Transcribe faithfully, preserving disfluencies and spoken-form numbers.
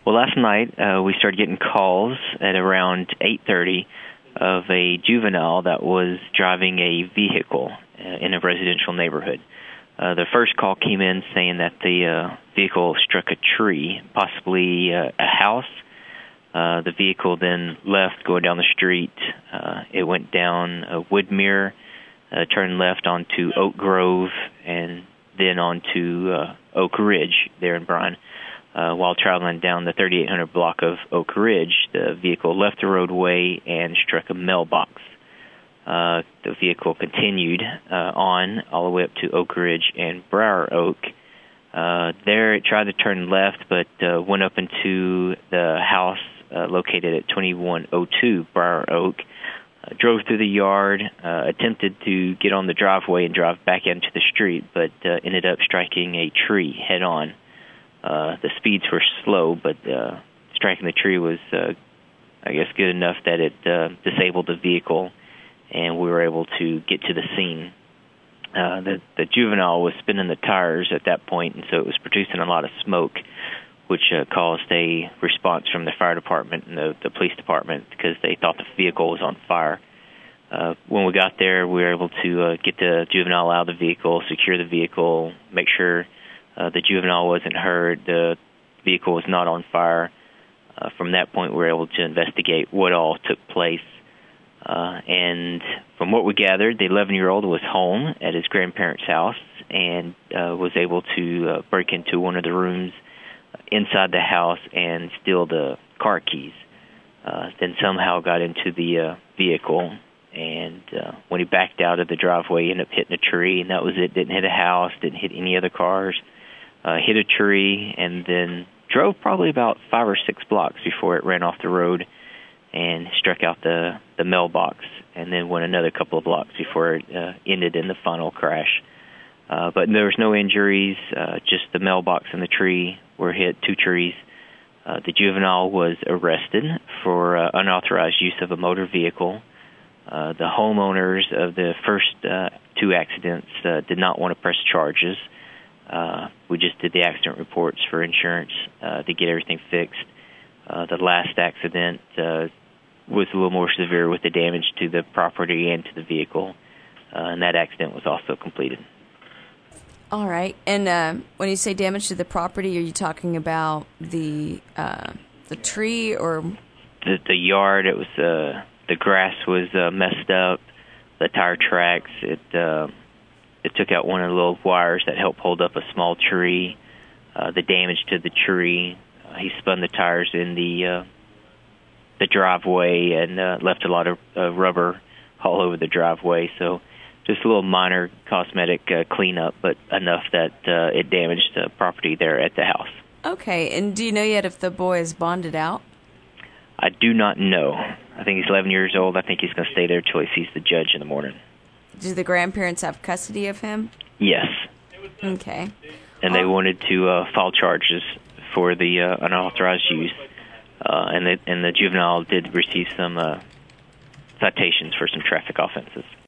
Well, last night uh, we started getting calls at around eight thirty of a juvenile that was driving a vehicle uh, in a residential neighborhood. Uh, the first call came in saying that the uh, vehicle struck a tree, possibly uh, a house. Uh, the vehicle then left going down the street. Uh, it went down uh, Woodmere, uh, turned left onto Oak Grove, and then onto uh, Oak Ridge there in Bryan. Uh, while traveling down the thirty-eight hundred block of Oak Ridge, the vehicle left the roadway and struck a mailbox. Uh, the vehicle continued uh, on all the way up to Oak Ridge and Briar Oak. Uh, there it tried to turn left, but uh, went up into the house uh, located at twenty-one oh two Briar Oak, uh, drove through the yard, uh, attempted to get on the driveway and drive back into the street, but uh, ended up striking a tree head-on. Uh, the speeds were slow, but uh, striking the tree was, uh, I guess, good enough that it uh, disabled the vehicle, and we were able to get to the scene. Uh, the, the juvenile was spinning the tires at that point, and so it was producing a lot of smoke, which uh, caused a response from the fire department and the, the police department because they thought the vehicle was on fire. Uh, when we got there, we were able to uh, get the juvenile out of the vehicle, secure the vehicle, make sure Uh, the juvenile wasn't hurt. The vehicle was not on fire. Uh, from that point, we were able to investigate what all took place. Uh, and from what we gathered, the eleven-year-old was home at his grandparents' house and uh, was able to uh, break into one of the rooms inside the house and steal the car keys. Uh, then somehow got into the uh, vehicle. And uh, when he backed out of the driveway, he ended up hitting a tree, and that was it. Didn't hit a house, didn't hit any other cars. Uh, hit a tree, and then drove probably about five or six blocks before it ran off the road and struck out the, the mailbox, and then went another couple of blocks before it uh, ended in the final crash. Uh, but there was no injuries, uh, just the mailbox and the tree were hit, two trees. Uh, the juvenile was arrested for uh, unauthorized use of a motor vehicle. Uh, the homeowners of the first uh, two accidents uh, did not want to press charges. Uh, we just did the accident reports for insurance uh, to get everything fixed. Uh, the last accident uh, was a little more severe with the damage to the property and to the vehicle, uh, and that accident was also completed. All right. And uh, when you say damage to the property, are you talking about the uh, the tree or the, the yard? It was uh, the grass was uh, messed up. The tire tracks. It. Uh, It took out one of the little wires that helped hold up a small tree. Uh, the damage to the tree, uh, he spun the tires in the uh, the driveway and uh, left a lot of uh, rubber all over the driveway. So just a little minor cosmetic uh, cleanup, but enough that uh, it damaged the property there at the house. Okay, and do you know yet if the boy is bonded out? I do not know. I think he's eleven years old. I think he's going to stay there until he sees the judge in the morning. Do the grandparents have custody of him? Yes. Okay. And they wanted to uh, file charges for the uh, unauthorized use, uh, and, the, and the juvenile did receive some uh, citations for some traffic offenses.